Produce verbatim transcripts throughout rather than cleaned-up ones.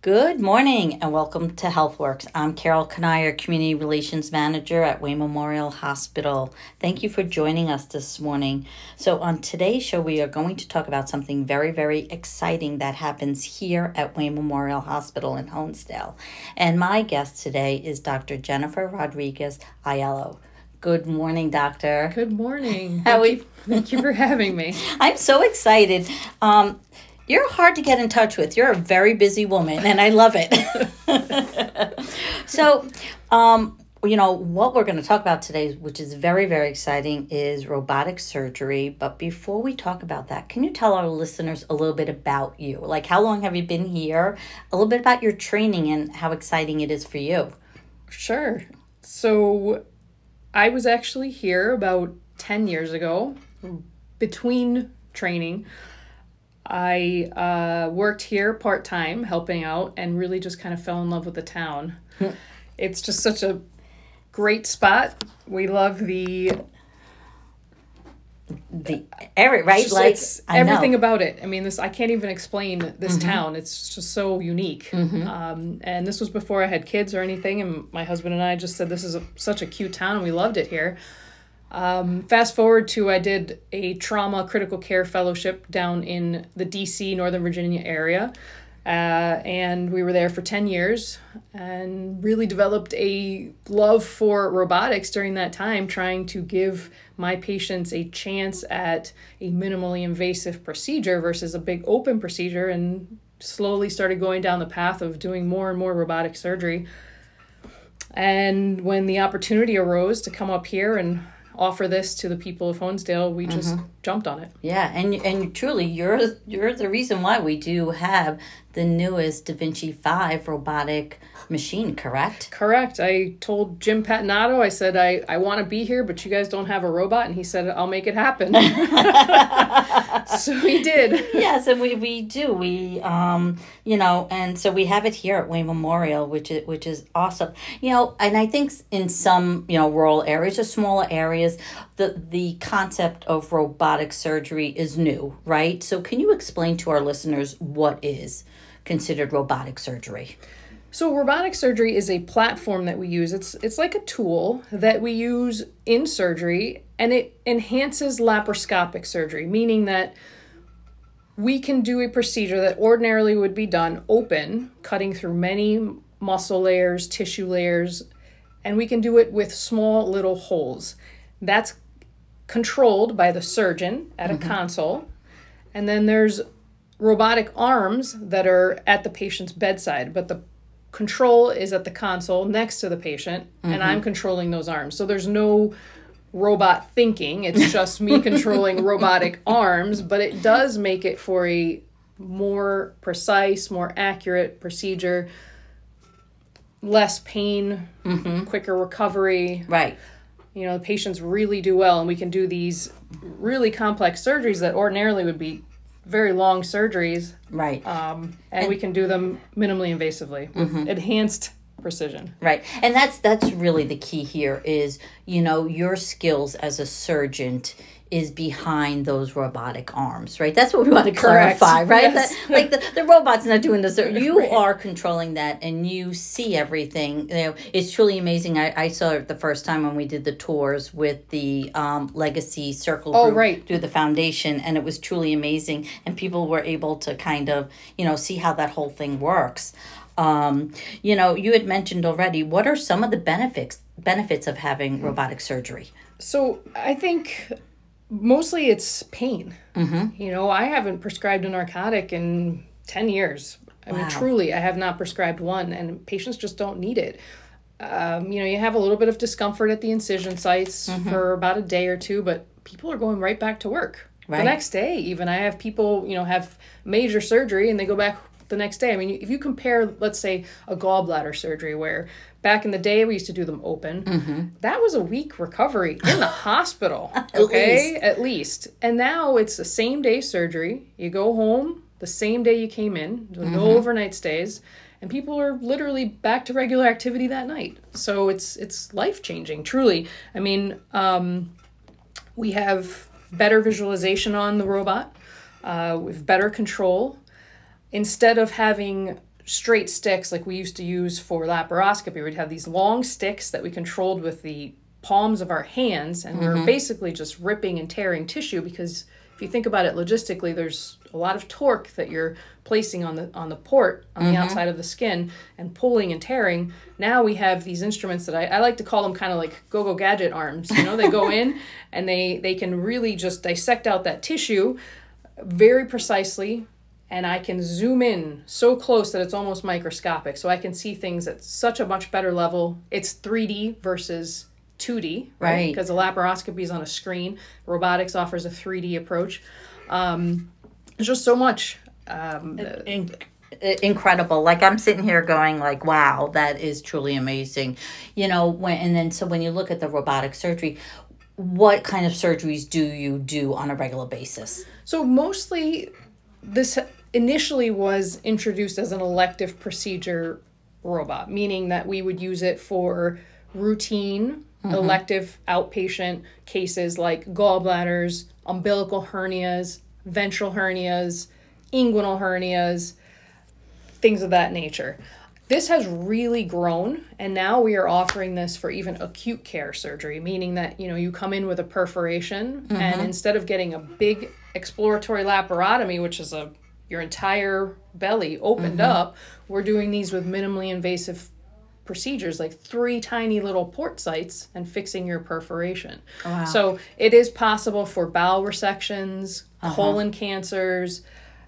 Good morning and welcome to HealthWorks. I'm Carol Kanier, Community Relations Manager at Wayne Memorial Hospital. Thank you for joining us this morning. So on today's show, we are going to talk about something very, very exciting that happens here at Wayne Memorial Hospital in Honesdale. And my guest today is Doctor Jennifer Rodriguez Aiello. Good morning, doctor. Good morning. How Thank, we- you, thank you for having me. I'm so excited. Um, You're hard to get in touch with. You're a very busy woman, and I love it. so, um, you know, what we're going to talk about today, which is very, very exciting, is robotic surgery. But before we talk about that, can you tell our listeners a little bit about you? Like, how long have you been here? A little bit about your training and how exciting it is for you. Sure. So, I was actually here about ten years ago, between training. I uh, worked here part-time, helping out, and really just kind of fell in love with the town. It's just such a great spot. We love the... The area, right? Just, like it's I everything know. about it. I mean, this I can't even explain this Mm-hmm. town. It's just so unique. Mm-hmm. Um, and this was before I had kids or anything. And my husband and I just said this is a, such a cute town, and we loved it here. Um, fast forward to I did a trauma critical care fellowship down in the D C, Northern Virginia area. Uh, and we were there for ten years and really developed a love for robotics during that time, trying to give my patients a chance at a minimally invasive procedure versus a big open procedure, and slowly started going down the path of doing more and more robotic surgery. And when the opportunity arose to come up here and offer this to the people of Honesdale, we just Mm-hmm. jumped on it. Yeah, and and truly, you're you're the reason why we do have the newest Da Vinci five robotic machine, correct? Correct. I told Jim Patinato, I said, I, I want to be here, but you guys don't have a robot. And he said, I'll make it happen. So he did. Yes, and we, we do. We, um, you know, and so we have it here at Wayne Memorial, which is, which is awesome. You know, and I think in some, you know, rural areas or smaller areas, the, the concept of robotic surgery is new, right? So can you explain to our listeners what is considered robotic surgery? So robotic surgery is a platform that we use. It's it's like a tool that we use in surgery, and it enhances laparoscopic surgery, meaning that we can do a procedure that ordinarily would be done open, cutting through many muscle layers, tissue layers, and we can do it with small little holes. That's controlled by the surgeon at Mm-hmm. a console. And then there's robotic arms that are at the patient's bedside, but the control is at the console next to the patient, Mm-hmm. and I'm controlling those arms. So there's no robot thinking. It's just me controlling robotic arms, but it does make it for a more precise, more accurate procedure, less pain, Mm-hmm. quicker recovery. Right. You know, the patients really do well, and we can do these really complex surgeries that ordinarily would be very long surgeries, Right. um, and, and we can do them minimally invasively with Mm-hmm. enhanced precision. Right. And that's that's really the key here is, you know, your skills as a surgeon is behind those robotic arms, right? That's what we want to Correct. clarify, right? Yes. That, like the, the robot's not doing this. You Right. are controlling that, and you see everything. You know, it's truly amazing. I, I saw it the first time when we did the tours with the um, Legacy Circle Oh, group right. through the foundation, and it was truly amazing. And people were able to kind of, you know, see how that whole thing works. Um, you know, you had mentioned already, what are some of the benefits benefits of having robotic surgery? So I think mostly it's pain. Mm-hmm. You know, I haven't prescribed a narcotic in ten years. I mean, Wow. truly, I have not prescribed one, and patients just don't need it. Um, you know, you have a little bit of discomfort at the incision sites Mm-hmm. for about a day or two, but people are going right back to work. Right. The next day, even. I have people, you know, have major surgery and they go back the next day. I mean, if you compare, let's say, a gallbladder surgery where back in the day we used to do them open, Mm-hmm. that was a week recovery in the hospital. At Okay, least. at least. And now it's the same day surgery. You go home the same day you came in, no Mm-hmm. overnight stays, and people are literally back to regular activity that night. So it's it's life changing, truly. I mean, um, we have better visualization on the robot. Uh, with better control. Instead of having straight sticks like we used to use for laparoscopy. We'd have these long sticks that we controlled with the palms of our hands, and mm-hmm. we were basically just ripping and tearing tissue, because if you think about it logistically, there's a lot of torque that you're placing on the on the port on mm-hmm. the outside of the skin and pulling and tearing. Now we have these instruments that I, I like to call them kind of like go-go gadget arms. You know, they go in and they, they can really just dissect out that tissue very precisely, and I can zoom in so close that it's almost microscopic. So I can see things at such a much better level. It's three D versus two D, right? Right. Because the laparoscopy is on a screen. Robotics offers a three D approach. Um, there's just so much. Um, In- incredible. Like, I'm sitting here going like, wow, that is truly amazing. You know, when, and then so when you look at the robotic surgery, what kind of surgeries do you do on a regular basis? So mostly this initially was introduced as an elective procedure robot, meaning that we would use it for routine, mm-hmm. elective outpatient cases like gallbladders, umbilical hernias, ventral hernias, inguinal hernias, things of that nature. This has really grown, and now we are offering this for even acute care surgery, meaning that, you know, you come in with a perforation, mm-hmm. and instead of getting a big exploratory laparotomy, which is a your entire belly opened mm-hmm. up, we're doing these with minimally invasive procedures, like three tiny little port sites, and fixing your perforation. Wow. So it is possible for bowel resections, uh-huh. colon cancers,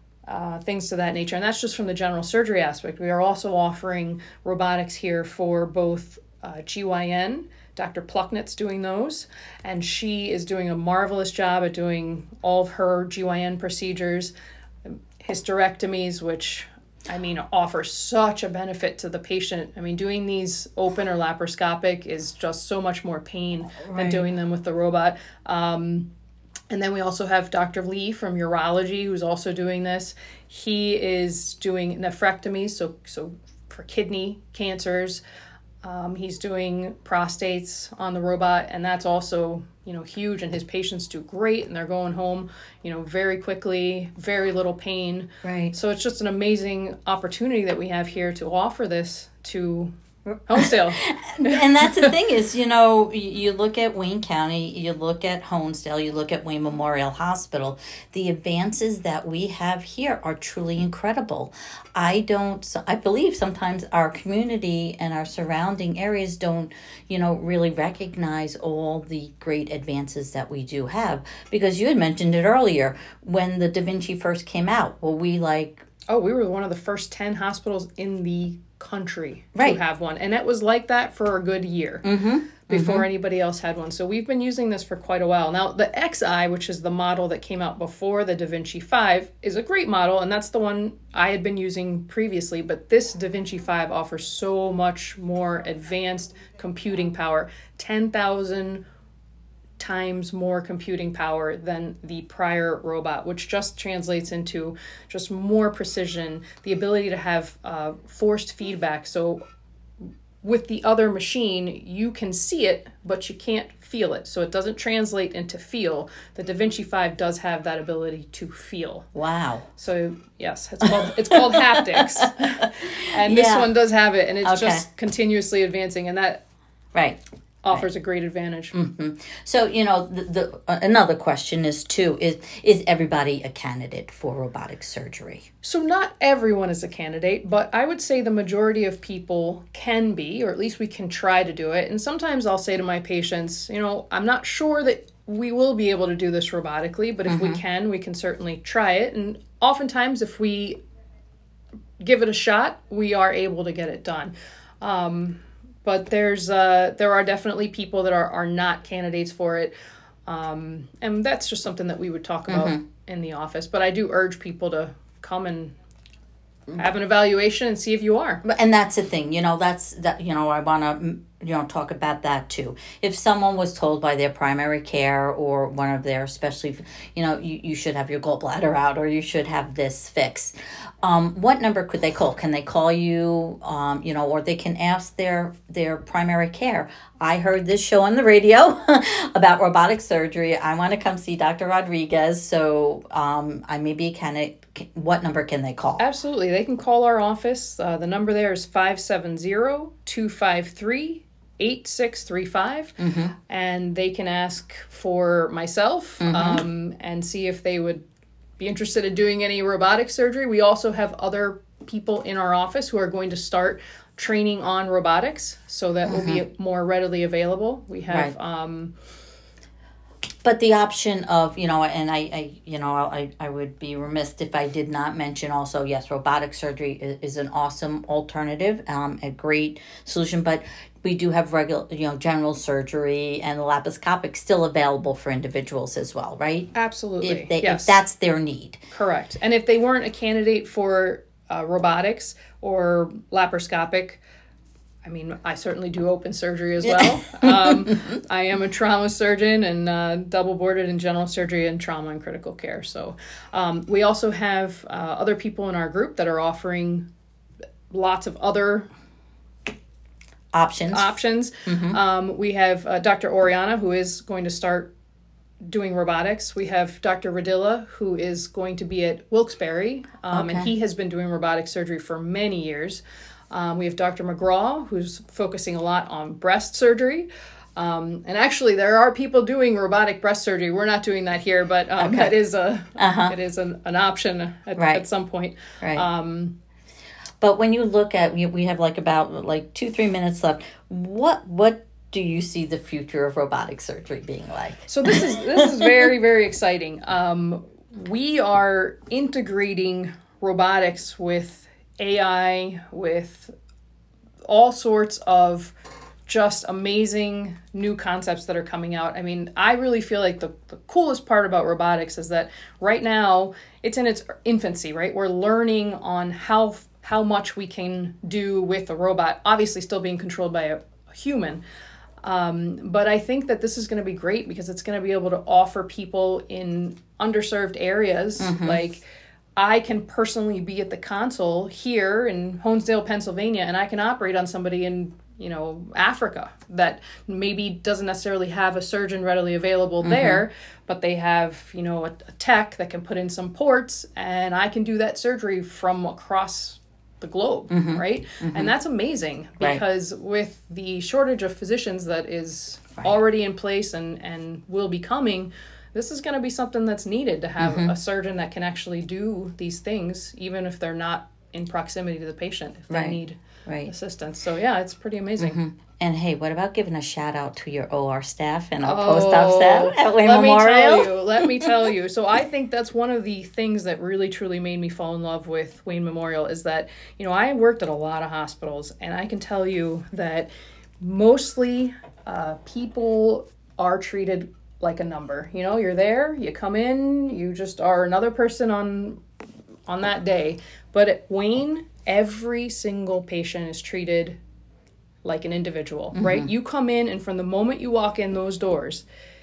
Uh, things to that nature. And that's just from the general surgery aspect. We are also offering robotics here for both uh, G Y N. Doctor Plucknett's doing those, and she is doing a marvelous job at doing all of her G Y N procedures, hysterectomies, which, I mean, offer such a benefit to the patient. I mean, doing these open or laparoscopic is just so much more pain right. than doing them with the robot. Um, And then we also have Doctor Lee from urology, who's also doing this. He is doing nephrectomies, so so for kidney cancers. Um, he's doing prostates on the robot, and that's also, you know, huge. And his patients do great, and they're going home, you know, very quickly, very little pain. Right. So it's just an amazing opportunity that we have here to offer this to Honesdale. And that's the thing is, you know, you look at Wayne County, you look at Honesdale, you look at Wayne Memorial Hospital, the advances that we have here are truly incredible. I don't, I believe sometimes our community and our surrounding areas don't, you know, really recognize all the great advances that we do have. Because you had mentioned it earlier, when the Da Vinci first came out, well, we like... Oh, we were one of the first ten hospitals in the country right. to have one, and it was like that for a good year mm-hmm. before mm-hmm. anybody else had one. So we've been using this for quite a while now. The X I, which is the model that came out before the Da Vinci five, is a great model, and that's the one I had been using previously. But this Da Vinci five offers so much more advanced computing power, ten thousand times more computing power than the prior robot, which just translates into just more precision, the ability to have uh, forced feedback. So with the other machine, you can see it, but you can't feel it. So it doesn't translate into feel. The Da Vinci five does have that ability to feel. Wow. So yes, it's called it's called haptics. And this yeah. one does have it, and it's okay. just continuously advancing, and that right. offers right. a great advantage. Mm-hmm. So, you know, the, the uh, another question is too, is is everybody a candidate for robotic surgery? So not everyone is a candidate, but I would say the majority of people can be, or at least we can try to do it. And sometimes I'll say to my patients, you know, I'm not sure that we will be able to do this robotically, but if mm-hmm. we can, we can certainly try it. And oftentimes if we give it a shot, we are able to get it done. Um, But there's uh, there are definitely people that are, are not candidates for it. Um, and that's just something that we would talk about mm-hmm. in the office. But I do urge people to come and have an evaluation and see if you are. And that's the thing, you know, that's that, you know, I want to you know, talk about that too. If someone was told by their primary care or one of their, especially, you know, you, you should have your gallbladder out or you should have this fixed, um, what number could they call? Can they call you, um, you know, or they can ask their their primary care? I heard this show on the radio about robotic surgery. I want to come see Doctor Rodriguez. So um, I maybe can it, what number can they call? Absolutely. They can call our office. Uh, the number there is five seven zero, two five three, eight six three five. Mm-hmm. And they can ask for myself mm-hmm. um, and see if they would be interested in doing any robotic surgery. We also have other people in our office who are going to start training on robotics, so that mm-hmm. will be more readily available. We have... Right. Um, But the option of, you know, and I, I you know, I, I would be remiss if I did not mention also, yes, robotic surgery is, is an awesome alternative, um, a great solution, but we do have regular, you know, general surgery and laparoscopic still available for individuals as well, right? Absolutely, If, they, yes. if that's their need. Correct. And if they weren't a candidate for uh, robotics or laparoscopic, I mean, I certainly do open surgery as well. um, I am a trauma surgeon and uh, double boarded in general surgery and trauma and critical care. So um, we also have uh, other people in our group that are offering lots of other options. Options. Mm-hmm. Um, we have uh, Doctor Oriana, who is going to start doing robotics. We have Doctor Radilla, who is going to be at Wilkes-Barre, um, okay. and he has been doing robotic surgery for many years. Um, we have Doctor McGraw, who's focusing a lot on breast surgery. Um, and actually, there are people doing robotic breast surgery. We're not doing that here, but um, okay. that is a uh-huh. it is an, an option at, right. at some point. Right. Um, but when you look at, we, we have like about like two, three minutes left. What what do you see the future of robotic surgery being like? So this is this is very, very exciting. Um, we are integrating robotics with A I, with all sorts of just amazing new concepts that are coming out. I mean, I really feel like the, the coolest part about robotics is that right now it's in its infancy, right? We're learning on how how much we can do with a robot, obviously still being controlled by a, a human. Um, but I think that this is going to be great because it's going to be able to offer people in underserved areas, mm-hmm. like I can personally be at the console here in Honesdale, Pennsylvania, and I can operate on somebody in, you know, Africa that maybe doesn't necessarily have a surgeon readily available mm-hmm. there, but they have, you know, a, a tech that can put in some ports, and I can do that surgery from across the globe, mm-hmm. right? Mm-hmm. And that's amazing because right. with the shortage of physicians that is right. already in place and, and will be coming, this is going to be something that's needed to have mm-hmm. a surgeon that can actually do these things, even if they're not in proximity to the patient, if they right. need right. assistance. So yeah, it's pretty amazing. Mm-hmm. And hey, what about giving a shout out to your O R staff and our oh, post-op staff at Wayne let Memorial? Let me tell you, let me tell you. So I think that's one of the things that really truly made me fall in love with Wayne Memorial is that, you know, I worked at a lot of hospitals, and I can tell you that mostly uh, people are treated like a number. You know, you're there, you come in, you just are another person on on that day. But at Wayne, every single patient is treated like an individual, mm-hmm. right? You come in, and from the moment you walk in those doors,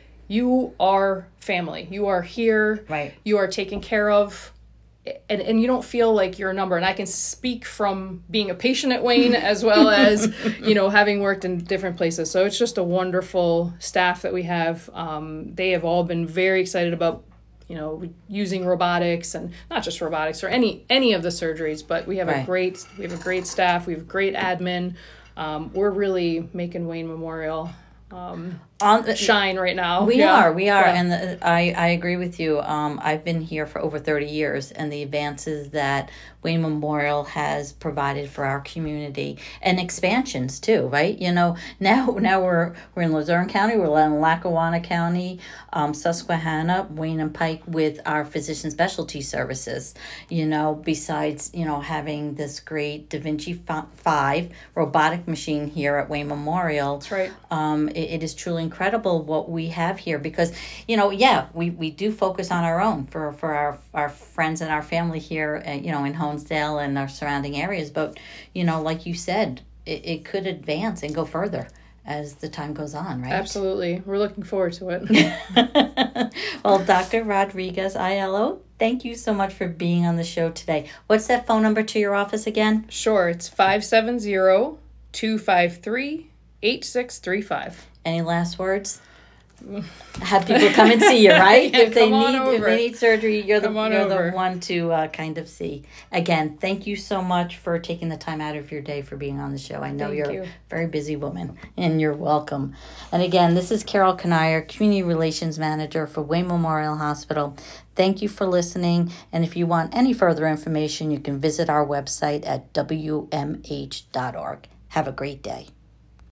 you are family. You are here. Right. You are taken care of. And, and you don't feel like you're a number. And I can speak from being a patient at Wayne as well as, you know, having worked in different places. So it's just a wonderful staff that we have. Um, they have all been very excited about, you know, using robotics, and not just robotics or any any of the surgeries, but we have right. a great we have a great staff. We have great admin. Um, we're really making Wayne Memorial um, On, shine right now. We yeah. are, we are, yeah. and the, I, I agree with you. Um, I've been here for over thirty years, and the advances that Wayne Memorial has provided for our community, and expansions too, right? You know, now now we're we're in Luzerne County, we're in Lackawanna County, um, Susquehanna, Wayne and Pike with our physician specialty services. You know, besides, you know, having this great Da Vinci five robotic machine here at Wayne Memorial. That's right. Um, it, it is truly incredible what we have here because, you know, yeah, we, we do focus on our own for, for our, our friends and our family here, uh, you know, in Honesdale and our surrounding areas. But, you know, like you said, it, it could advance and go further. as the time goes on, right? Absolutely. We're looking forward to it. Well, Doctor Rodriguez Aiello, thank you so much for being on the show today. What's that phone number to your office again? Sure. It's five seven zero, two five three, eight six three five. Any last words? Have people come and see you, right? Yeah, if they come on need over. if they need surgery, you're the Come on you're over. the one to uh, kind of see. Again, thank you so much for taking the time out of your day for being on the show. I know Thank you're you. a very busy woman, and you're welcome. And again, this is Carol Kanier, Community Relations Manager for Wayne Memorial Hospital. Thank you for listening. And if you want any further information, you can visit our website at w m h dot org. Have a great day.